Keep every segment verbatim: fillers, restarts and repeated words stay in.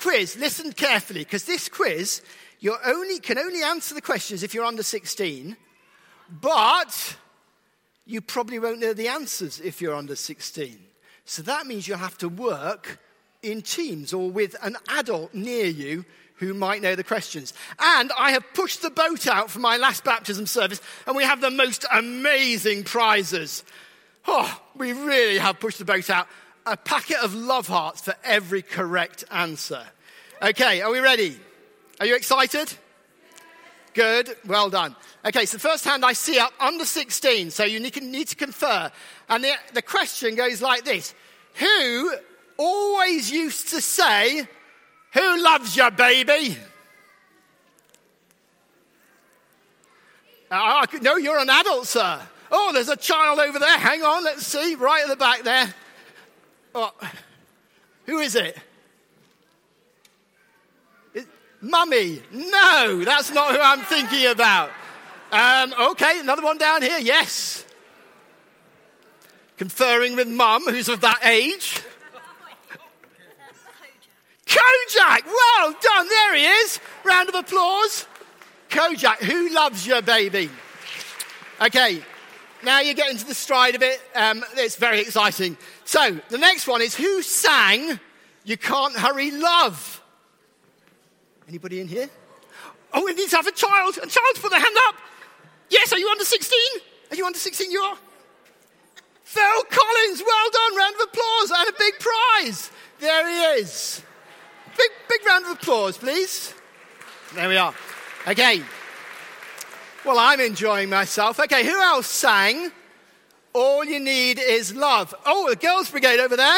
quiz, listen carefully, because this quiz, you only can only answer the questions if you're under sixteen, but you probably won't know the answers if you're under sixteen. So that means you'll have to work in teams or with an adult near you who might know the questions. And I have pushed the boat out for my last baptism service, and we have the most amazing prizes. Oh, we really have pushed the boat out. A packet of love hearts for every correct answer. Okay, are we ready? Are you excited? Good, well done. Okay, so the first hand I see up, under sixteen, so you need, need to confer. And the, the question goes like this. Who always used to say, "Who loves you, baby?" Uh, no, you're an adult, sir. Oh, there's a child over there. Hang on, let's see, right at the back there. Oh, who is it? it? Mummy. No, that's not who I'm thinking about. Um, okay, another one down here. Yes. Conferring with Mum, who's of that age. Kojak. Well done. There he is. Round of applause. Kojak. Who loves your baby? Okay. Now you get into the stride of it. Um, it's very exciting. So, the next one is, who sang "You Can't Hurry Love"? Anybody in here? Oh, we need to have a child. A child, put their hand up. Yes, are you under sixteen? Are you under sixteen? You are? Phil Collins, well done. Round of applause and a big prize. There he is. Big, big round of applause, please. There we are. Okay. Well, I'm enjoying myself. Okay, who else sang "All You Need Is Love"? Oh, the Girls' Brigade over there.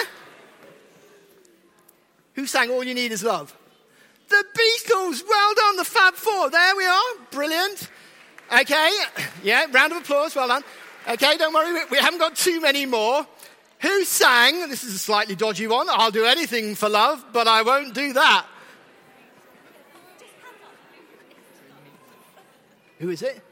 Who sang "All You Need Is Love"? The Beatles. Well done, the Fab Four. There we are. Brilliant. Okay, yeah, round of applause. Well done. Okay, don't worry, we haven't got too many more. Who sang, this is a slightly dodgy one, "I'll do anything for love, but I won't do that"? Who is it?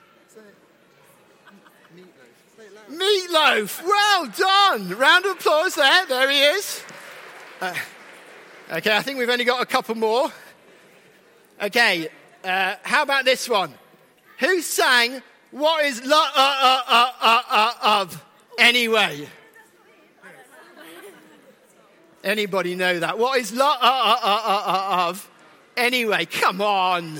Meatloaf. Well done. Round of applause there. There he is. Uh, okay, I think we've only got a couple more. Okay, uh, how about this one? Who sang "What Is Love uh, uh, uh, uh, uh, of Anyway"? Anybody know that? What is love uh, uh, uh, uh, uh, of anyway? Come on.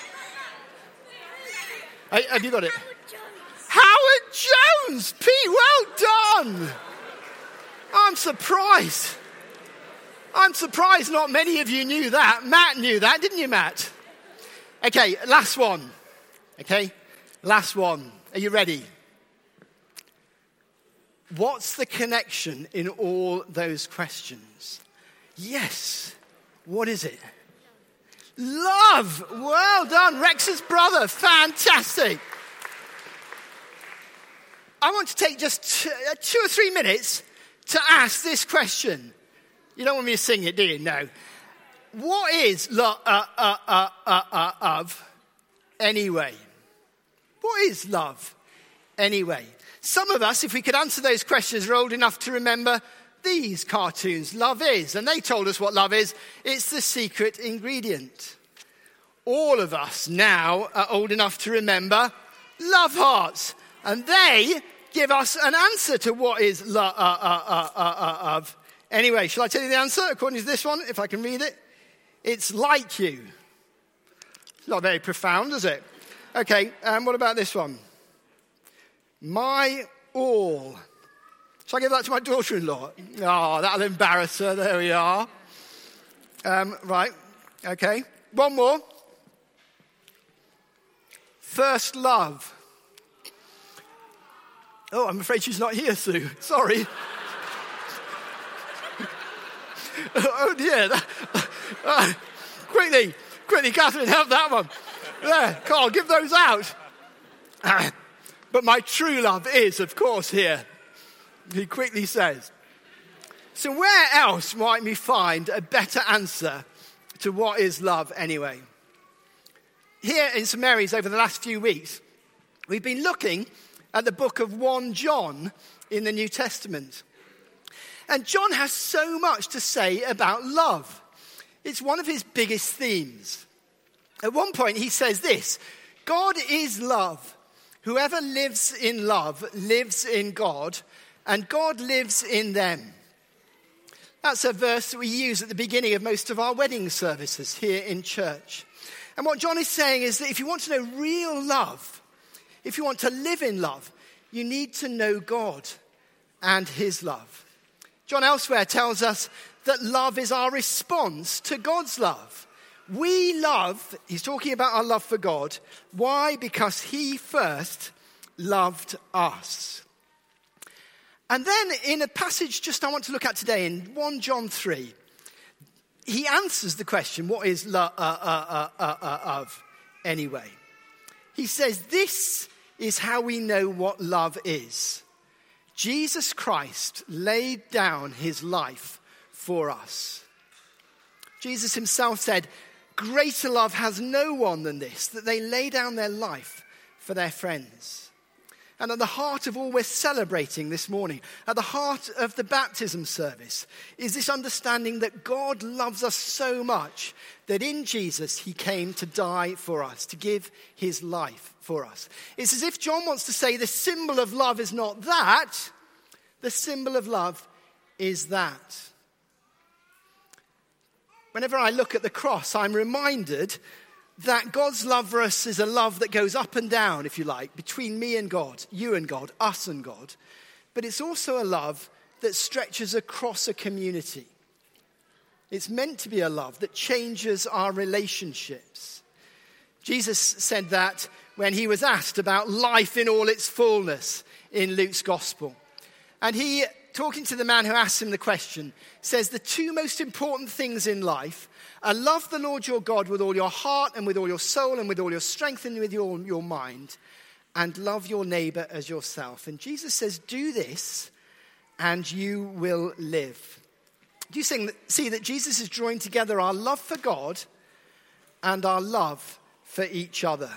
Have you got it? Howard Jones. Pete, well done. I'm surprised. I'm surprised not many of you knew that. Matt knew that, didn't you, Matt? Okay, last one. Okay, last one. Are you ready? What's the connection in all those questions? Yes. What is it? Love. Well done. Rex's brother. Fantastic. I want to take just two, uh, two or three minutes to ask this question. You don't want me to sing it, do you? No. What is love uh, uh, uh, uh, uh, of anyway? What is love anyway? Some of us, if we could answer those questions, are old enough to remember these cartoons, Love Is. And they told us what love is. It's the secret ingredient. All of us now are old enough to remember Love Hearts. And they give us an answer to what is love uh, uh, uh, uh, uh, of. Anyway, shall I tell you the answer according to this one, if I can read it? It's like you. It's not very profound, is it? Okay, um, what about this one? My all. Shall I give that to my daughter-in-law? Oh, that'll embarrass her. There we are. Um, right, okay. One more. First love. Oh, I'm afraid she's not here, Sue. Sorry. Oh, dear. Uh, quickly, quickly, Catherine, help that one. There, Carl, give those out. Uh, but my true love is, of course, here. He quickly says. So where else might we find a better answer to what is love anyway? Here in Saint Mary's over the last few weeks, we've been looking at the book of First John in the New Testament. And John has so much to say about love. It's one of his biggest themes. At one point he says this: God is love. Whoever lives in love lives in God, and God lives in them. That's a verse that we use at the beginning of most of our wedding services here in church. And what John is saying is that if you want to know real love, if you want to live in love, you need to know God and his love. John elsewhere tells us that love is our response to God's love. We love, he's talking about our love for God. Why? Because he first loved us. And then in a passage just I want to look at today in First John three, he answers the question, what is love uh, uh, uh, uh, of anyway? He says, this is how we know what love is. Jesus Christ laid down his life for us. Jesus himself said, greater love has no one than this, that they lay down their life for their friends. And at the heart of all we're celebrating this morning, at the heart of the baptism service, is this understanding that God loves us so much that in Jesus he came to die for us, to give his life for us. It's as if John wants to say the symbol of love is not that, the symbol of love is that. Whenever I look at the cross, I'm reminded that God's love for us is a love that goes up and down, if you like, between me and God, you and God, us and God. But it's also a love that stretches across a community. It's meant to be a love that changes our relationships. Jesus said that when he was asked about life in all its fullness in Luke's gospel. And he, talking to the man who asked him the question, says the two most important things in life are love the Lord your God with all your heart and with all your soul and with all your strength and with your, your mind, and love your neighbor as yourself. And Jesus says, do this and you will live. Do you see that Jesus is drawing together our love for God and our love for each other?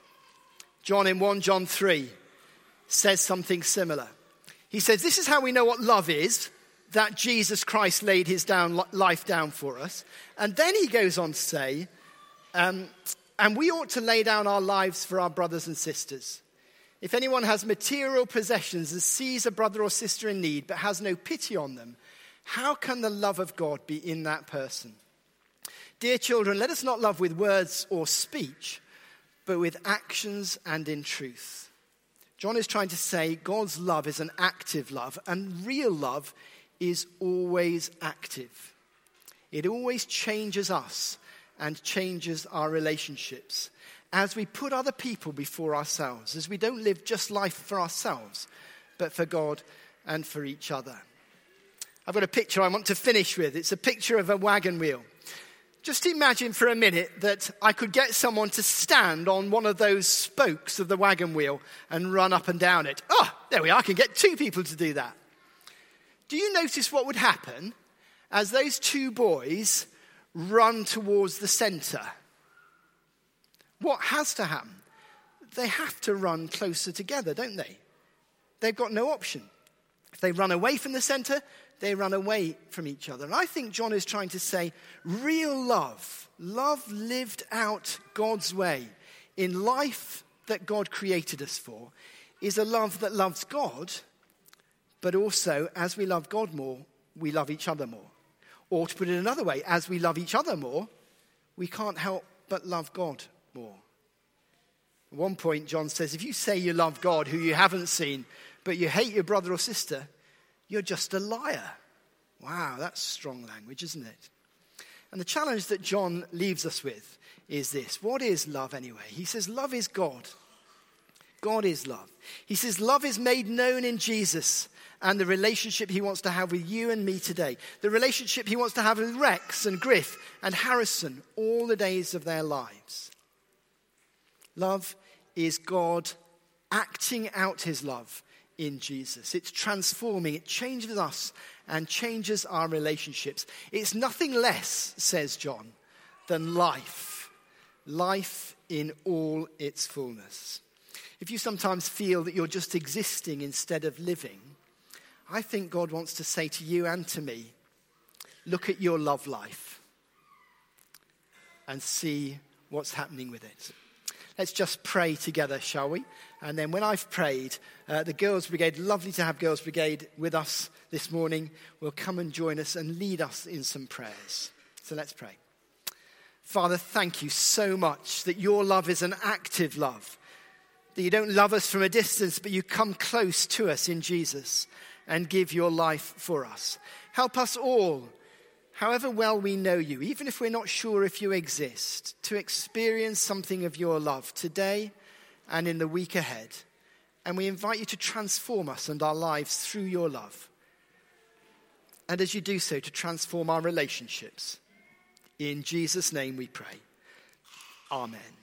John in First John three says something similar. He says, this is how we know what love is, that Jesus Christ laid his down, life down for us. And then he goes on to say, um, and we ought to lay down our lives for our brothers and sisters. If anyone has material possessions and sees a brother or sister in need but has no pity on them, how can the love of God be in that person? Dear children, let us not love with words or speech, but with actions and in truth. John is trying to say God's love is an active love, and real love is always active. It always changes us and changes our relationships as we put other people before ourselves, as we don't live just life for ourselves, but for God and for each other. I've got a picture I want to finish with. It's a picture of a wagon wheel. Just imagine for a minute that I could get someone to stand on one of those spokes of the wagon wheel and run up and down it. Oh, there we are. I can get two people to do that. Do you notice what would happen as those two boys run towards the center? What has to happen? They have to run closer together, don't they? They've got no option. If they run away from the center, they run away from each other. And I think John is trying to say real love, love lived out God's way in life that God created us for, is a love that loves God, but also as we love God more, we love each other more. Or to put it another way, as we love each other more, we can't help but love God more. At one point, John says, if you say you love God who you haven't seen, but you hate your brother or sister, you're just a liar. Wow, that's strong language, isn't it? And the challenge that John leaves us with is this. What is love anyway? He says love is God. God is love. He says love is made known in Jesus and the relationship he wants to have with you and me today. The relationship he wants to have with Rex and Griff and Harrison all the days of their lives. Love is God acting out his love in Jesus. It's transforming. It changes us and changes our relationships. It's nothing less, says John, than life. Life in all its fullness. If you sometimes feel that you're just existing instead of living, I think God wants to say to you and to me, look at your love life. and see what's happening with it. Let's just pray together, shall we? And then when I've prayed, uh, the Girls Brigade, lovely to have Girls Brigade with us this morning, will come and join us and lead us in some prayers. So let's pray. Father, thank you so much that your love is an active love. That you don't love us from a distance, but you come close to us in Jesus and give your life for us. Help us all, however well we know you, even if we're not sure if you exist, to experience something of your love today and in the week ahead. And we invite you to transform us and our lives through your love. And as you do so, to transform our relationships. In Jesus' name we pray. Amen.